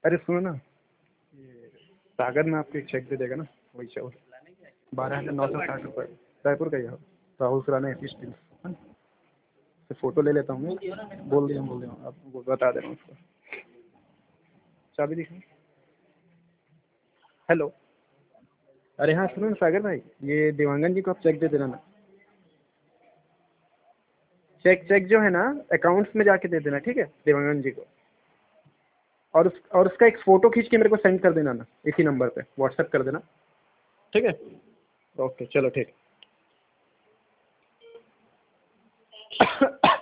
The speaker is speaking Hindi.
अरे सुनो ना, ये सागर में आपको एक चेक दे देगा ना, वही चावल 12,960 रुपये, रायपुर का ही है, राहुल सुराना एपी स्टील। तो फोटो ले लेता हूँ मैं, बोल दिया आपको बता दे रहा हूँ उसको। चाबी दिखाओ। हेलो, अरे हाँ सुनो ना सागर भाई, ये देवांगन जी को आप चेक दे देना ना। चेक जो है ना अकाउंट्स में जाके दे देना, ठीक है, देवांगन जी को। और उसका एक फ़ोटो खींच के मेरे को सेंड कर देना ना, इसी नंबर पे व्हाट्सएप कर देना, ठीक है। ओके चलो ठीक।